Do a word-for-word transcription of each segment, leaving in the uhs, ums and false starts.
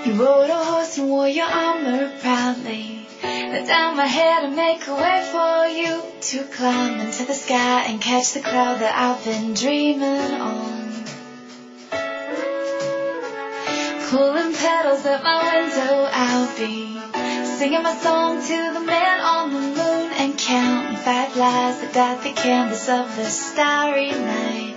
You rode a horse and wore your armor proudly. Let down my head and make a way for you to climb into the sky and catch the cloud that I've been dreaming on. Pulling petals at my window, I'll be singing my song to the man on the moon and counting fireflies that dot the canvas of the starry night.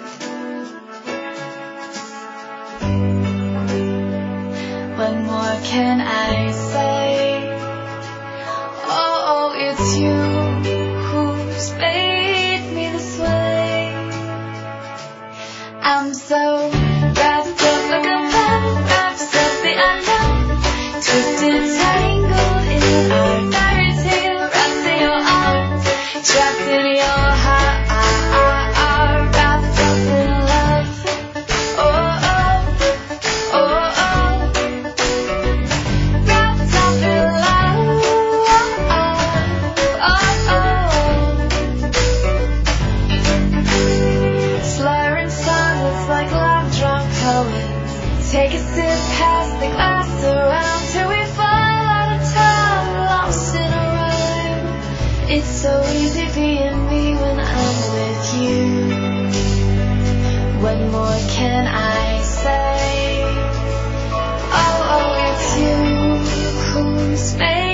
What more can I say? Oh, oh, it's you who's made me this way. I'm so wrapped up like a man, wrapped up the unknown, twisted, tangled in our fairy tale, wrapped in your arms, trapped in your heart, wrapped up in love. Oh, oh, oh, oh, wrapped up in love. Slurring silence like love drunk poets. Take a sip, pass the glass around till we fall out of time, lost in a rhyme. It's so easy being me when I'm with you. What more can I say? Oh, oh, it's you who's made